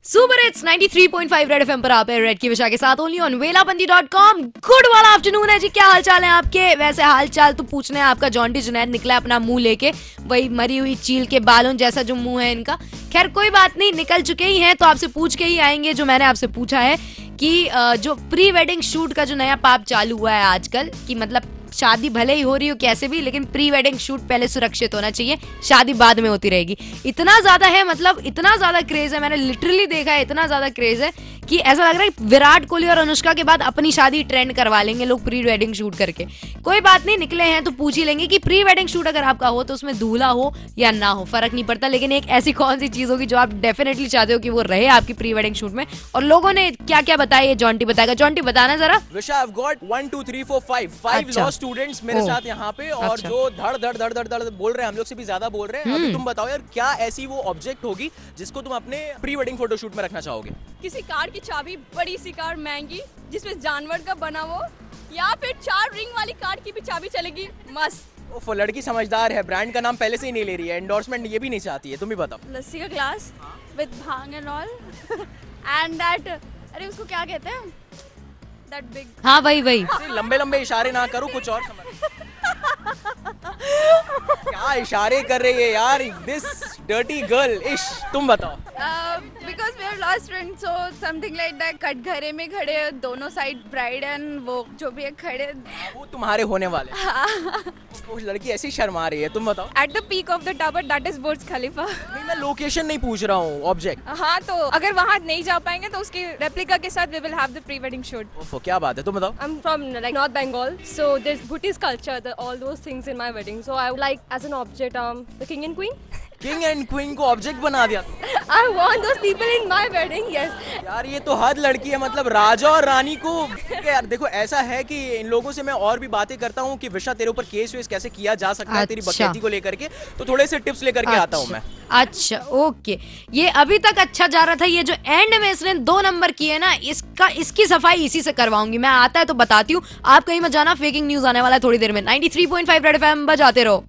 Super hits 93.5 red FM पर आप है रेड की विशा के साथ ओनली ऑन वेलाबंदी.com। गुड वाला आफ्टरनून है जी, क्या हाल चाल है आपके? वैसे हाल चाल तो पूछना है आपका। जॉन्टी जुनैद निकला अपना मुंह लेके, वही मरी हुई चील के बालों जैसा जो मुंह है इनका। खैर कोई बात नहीं, निकल चुके ही हैं तो आपसे पूछ के ही आएंगे जो मैंने आपसे पूछा है कि जो प्री वेडिंग शूट का जो नया पाप चालू हुआ है आजकल, कि मतलब शादी भले ही हो रही हो कैसे भी, लेकिन प्री वेडिंग शूट पहले सुरक्षित होना चाहिए, शादी बाद में होती रहेगी। इतना ज्यादा है, मतलब इतना ज्यादा क्रेज है, मैंने लिटरली देखा है, इतना ज्यादा क्रेज है कि ऐसा लग रहा है विराट कोहली और अनुष्का के बाद अपनी शादी ट्रेंड करवा लेंगे लोग प्री वेडिंग शूट करके। कोई बात नहीं, निकले हैं तो पूछ ही लेंगे कि प्री वेडिंग शूट अगर आपका हो तो उसमें दूल्हा हो या ना हो फर्क नहीं पड़ता, लेकिन एक ऐसी कौन सी चीज होगी जो आप डेफिनेटली चाहते हो कि वो रहे आपकी प्री वेडिंग शूट में। और लोगों ने क्या क्या बताया ये जॉन्टी बताएगा। जॉन्टी बताना जरा। विशा, I've got 1 2 3 4 5 लॉ स्टूडेंट्स मेरे साथ यहाँ पे, और जो धड़ धड़ धड़ धड़ धड़ बोल रहे हैं, हम लोग से भी ज्यादा बोल रहे हैं। अभी तुम बताओ यार, क्या ऐसी वो ऑब्जेक्ट होगी जिसको तुम अपने प्री वेडिंग फोटोशूट में रखना चाहोगे? किसी कार की चाबी, बड़ी सी कार महंगी जिसमें जानवर का बना वो, या फिर 4 रिंग वाली कार की भी चाबी चलेगी, मस्त। वो लड़की समझदार है, ब्रांड का नाम पहले से ही नहीं ले रही है, एंडोर्समेंट ये भी नहीं चाहती है। तुम भी बताओ। लस्सी का glass with bhang and all and that, अरे उसको क्या कहते हैं, दैट बिग। हाँ वही वही। लंबे लंबे इशारे ना करो, कुछ और समझ। क्या इशारे कर रही है यार, दिस डर्टी गर्ल। इश, तुम बताओ। Because we are lost friend, so something like that. कटघरे में खड़े दोनों साइड, ब्राइड एंड वो जो भी है खड़े, वो तुम्हारे होने वाले। वो लड़की ऐसी शर्मा रही है। तुम बताओ। At the peak of the tower, that is Burj Khalifa. नहीं, मैं लोकेशन नहीं पूछ रहा हूँ, ऑब्जेक्ट। हाँ, तो अगर वहाँ नहीं जा पाएंगे तो उसके रेप्लिका के साथ we will have the pre wedding shoot. क्या बात है, तुम बताओ। I'm from like North Bengal, so there's Buddhist culture, all those things in my wedding. So I would like as an object the king and queen. King and queen को object बना दिया। I want those people in my wedding. Yes. यार ये तो हद लड़की है, मतलब राजा और रानी को। यार देखो, ऐसा है कि इन लोगों से मैं और भी बातें करता हूँ कि विशा तेरे ऊपर केस वेस कैसे किया जा सकता है तेरी बकैती को लेकर के, तो थोड़े से टिप्स लेकर के आता हूँ मैं। अच्छा ओके, ये अभी तक अच्छा जा रहा था, ये जो एंड में इसने 2 नंबर किए ना, इसकी सफाई इसी से करवाऊंगी मैं। आता है तो बताती हूँ, आप कहीं मत जाना, फेकिंग न्यूज आने वाला है थोड़ी देर में। 93.5 रेड एफएम बजाते रहो।